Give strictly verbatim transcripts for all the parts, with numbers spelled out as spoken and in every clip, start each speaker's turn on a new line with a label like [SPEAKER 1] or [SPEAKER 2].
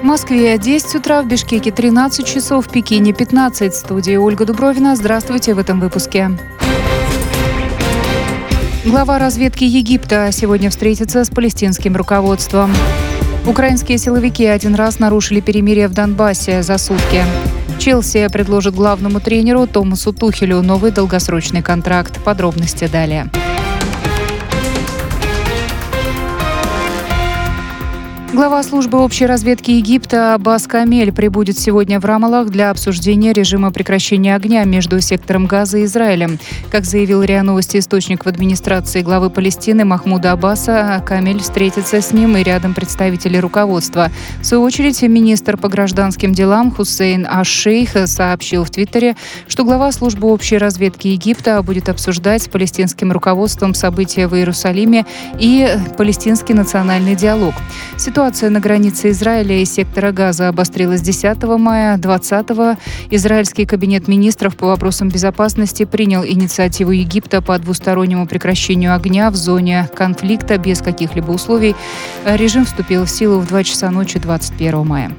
[SPEAKER 1] Москве десять утра, в Бишкеке тринадцать часов, в Пекине пятнадцать. В студии Ольга Дубровина. Здравствуйте в этом выпуске. Глава разведки Египта сегодня встретится с палестинским руководством. Украинские силовики один раз нарушили перемирие в Донбассе за сутки. Челси предложит главному тренеру Томасу Тухелю новый долгосрочный контракт. Подробности далее. Глава службы общей разведки Египта Аббас Камель прибудет сегодня в Рамаллах для обсуждения режима прекращения огня между сектором Газа и Израилем. Как заявил РИА Новости источник в администрации главы Палестины Махмуда Аббаса, Камель встретится с ним и рядом представителей руководства. В свою очередь, министр по гражданским делам Хусейн аш-Шейх сообщил в Твиттере, что глава службы общей разведки Египта будет обсуждать с палестинским руководством события в Иерусалиме и палестинский национальный диалог. Ситуация на границе Израиля и сектора Газа обострилась десятого мая. двадцатого израильский кабинет министров по вопросам безопасности принял инициативу Египта по двустороннему прекращению огня в зоне конфликта без каких-либо условий. Режим вступил в силу в два часа ночи двадцать первого мая.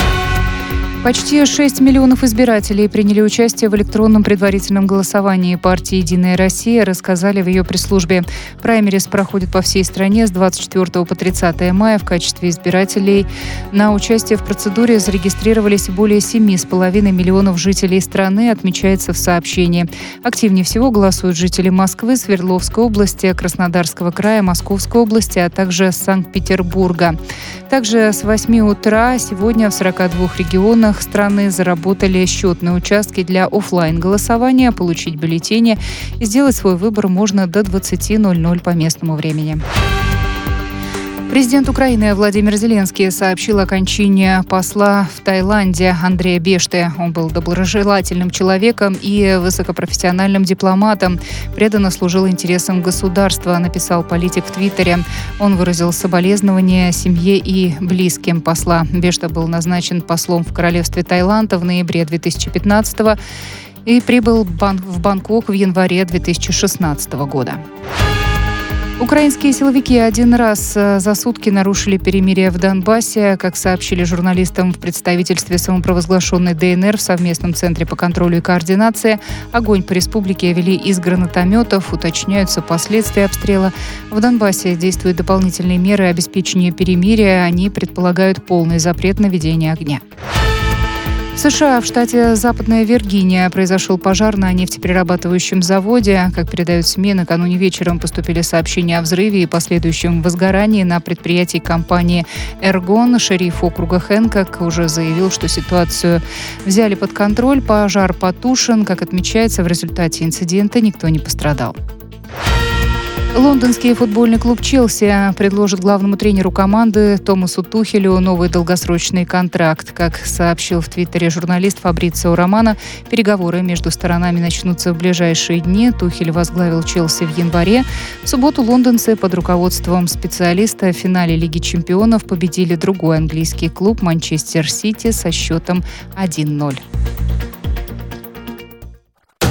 [SPEAKER 1] Почти шесть миллионов избирателей приняли участие в электронном предварительном голосовании партии «Единая Россия», рассказали в ее пресс-службе. Праймерис проходит по всей стране с двадцать четвёртого по тридцатое мая. В качестве избирателей на участие в процедуре зарегистрировались более семи с половиной миллионов жителей страны, отмечается в сообщении. Активнее всего голосуют жители Москвы, Свердловской области, Краснодарского края, Московской области, а также Санкт-Петербурга. Также с восьми утра сегодня в сорока двух регионах страны заработали счетные участки для офлайн-голосования. Получить бюллетени и сделать свой выбор можно до двадцати ноль-ноль по местному времени. Президент Украины Владимир Зеленский сообщил о кончине посла в Таиланде Андрея Бешты. Он был доброжелательным человеком и высокопрофессиональным дипломатом. Преданно служил интересам государства, написал политик в Твиттере. Он выразил соболезнования семье и близким посла. Бешта был назначен послом в королевстве Таиланда в ноябре две тысячи пятнадцатого и прибыл в Бангкок в январе две тысячи шестнадцатого года. Украинские силовики один раз за сутки нарушили перемирие в Донбассе. Как сообщили журналистам в представительстве самопровозглашенной ДНР в совместном центре по контролю и координации, огонь по республике вели из гранатометов, уточняются последствия обстрела. В Донбассе действуют дополнительные меры обеспечения перемирия. Они предполагают полный запрет на ведение огня. В США, в штате Западная Виргиния, произошел пожар на нефтеперерабатывающем заводе. Как передают СМИ, накануне вечером поступили сообщения о взрыве и последующем возгорании на предприятии компании «Эргон». Шериф округа Хэнкок уже заявил, что ситуацию взяли под контроль. Пожар потушен. Как отмечается, в результате инцидента никто не пострадал. Лондонский футбольный клуб «Челси» предложит главному тренеру команды Томасу Тухелю новый долгосрочный контракт. Как сообщил в Твиттере журналист Фабрицио Романо, переговоры между сторонами начнутся в ближайшие дни. Тухель возглавил «Челси» в январе. В субботу лондонцы под руководством специалиста в финале Лиги чемпионов победили другой английский клуб «Манчестер Сити» со счетом один ноль.